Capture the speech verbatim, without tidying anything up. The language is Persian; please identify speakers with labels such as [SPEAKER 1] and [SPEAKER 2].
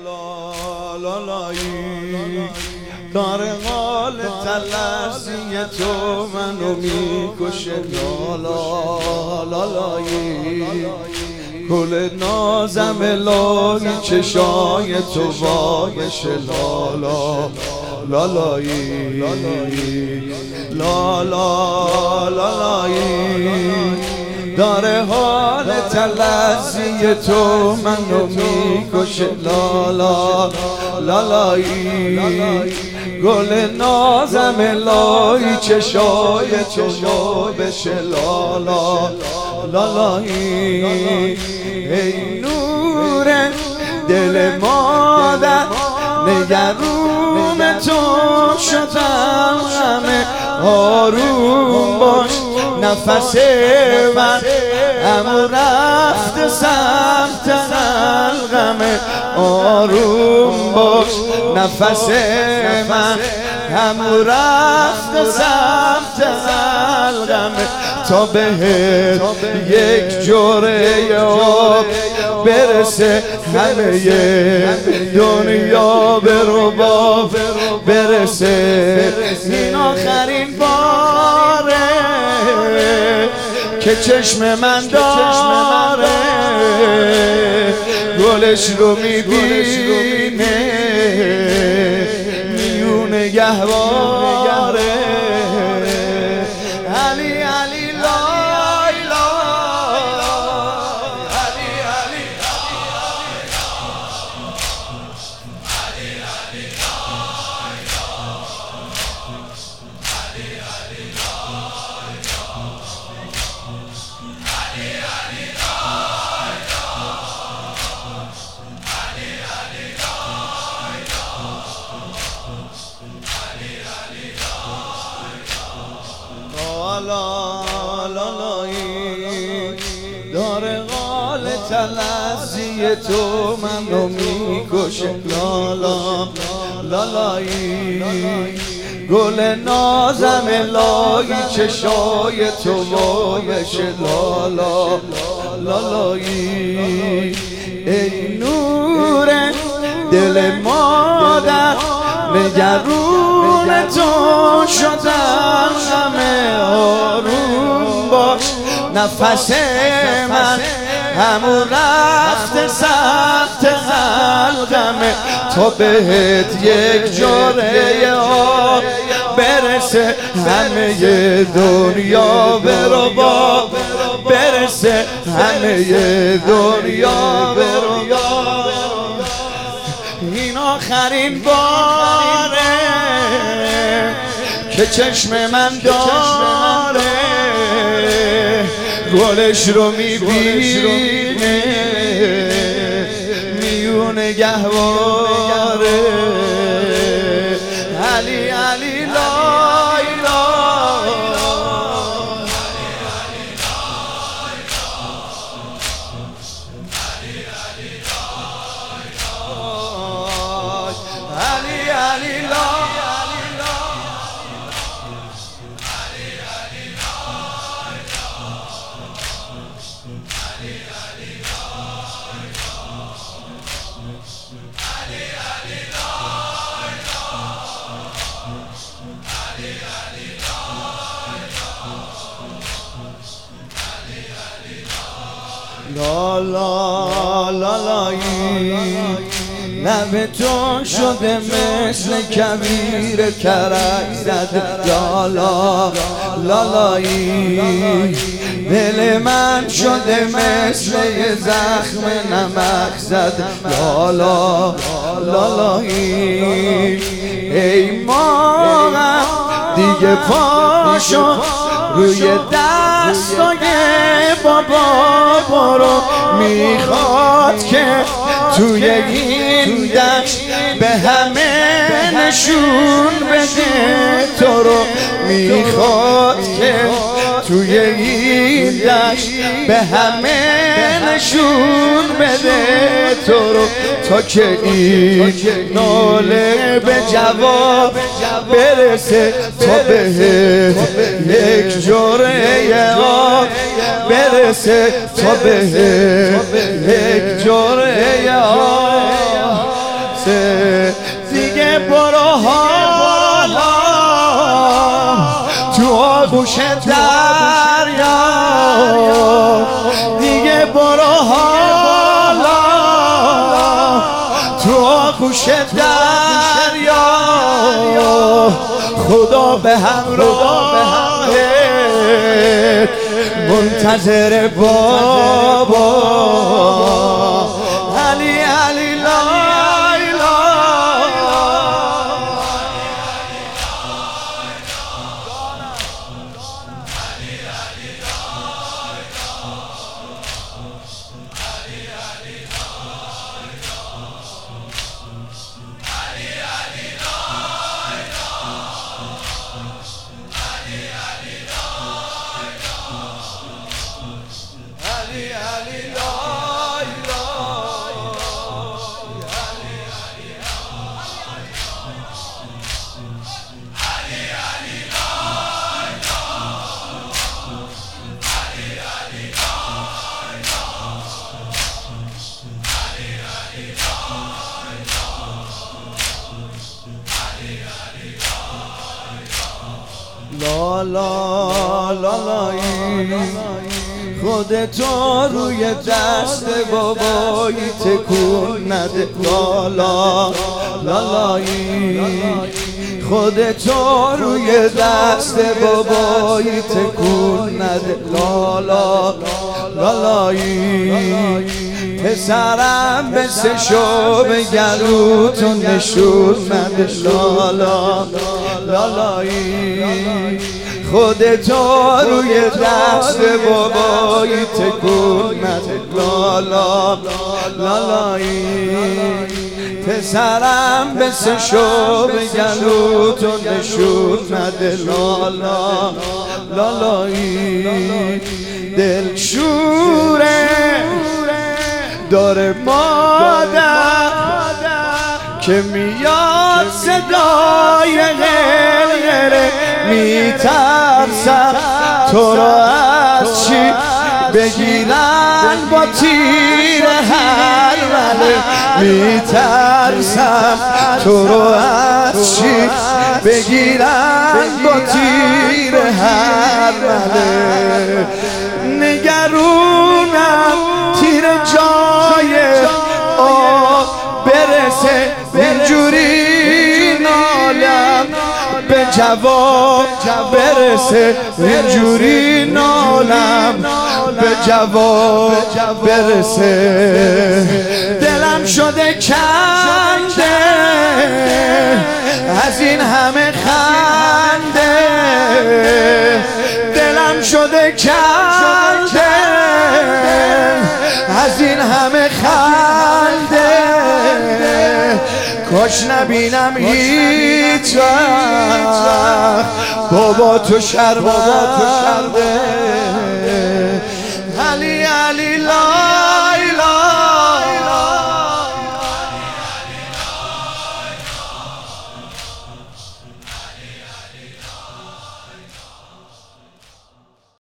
[SPEAKER 1] لا لا لایی دار قال تلرزی تو منو میکشه لا لا لا لایی گل نازم الهی چشای تو وایش لا لا لا لایی لا لا لا لایی داره حال تلذی تو منو میکشه لا لا لا لایی گل نازم الهی چشای تو بشه لا لا لا لایی ای نور دل مادر نگرون تو شدم همه آروم باش نفس من همو رفت سمت قلقمه آروم باش نفس من همو رفت سمت قلقمه تا بهت یک جوره آب برسه همه دنیا به رباب برسه این آخرین باره که چشم من داره گلش رو میبینه میونه گهواره علی علی لای لای علی علی علی علی لا لا لایی داره قال تلذی تو منو میکشه لا لا لا لایی گل نازم الهی چشای تو وایش لا لا لا لایی ای نور دل مادر نگرون تو شدم همه آروم باش نفس من همو رفت سمت قلقمه تا بهت یک جوره آب برسه همه دنیا به رباب برسه همه دنیا به رباب این آخرین باره که چشم من داره گلش رو میبینه میونه گهواره علی علی لای لای علی علی لای لا لا لا لایی لب تو شده مثل کویر کرک زده لا لا لا لایی دل من شده مثل یه زخم نمک زده لا لا لا لایی ای ماغم دیگه پاشو روی دستای بابا برو میخواد که توی این دشت به همه نشون بده تو رو میخواد که توی این دشت به همه نشون بده تو رو تا که این ناله به جواب برسه تا بهت یک جوره آب برسه تا بهت یک جوره آب دیگه برو حالا تو آغوش دریا، دیگه برو حالا تو آغوش دریا، خدا به همراهت منتظر بابا علی علی لای لا لا لا لایی، خودتو روی دست بابایی تکون نده. لا لا لا لایی، خودتو روی دست بابایی تکون نده. لا لا لا لایی، پسرم مثل شو به گلوتو نشون نده. لا لا لا لایی، خودتو روی دست بابایی تکون نده. لا لا لا لایی، پسرم مثل شو به گلوتو نشون نده. لا لا لا لایی، دل شوره داره مادر که میاد صدای غلغله، میترسم تو رو از چی بگیرن با تیر هر وله، میترسم تو رو از چی بگیرن با تیر هر وله، نگرونم تیر جای آب برسه، اینجوری نالم به جواب برسه، اینجوری نالم به جواب برسه. دلم شده کنده از این همه خنده، دلم شده کنده از این همه خنده، کاش نبینم هیچ وقت بابا تو شرمنده.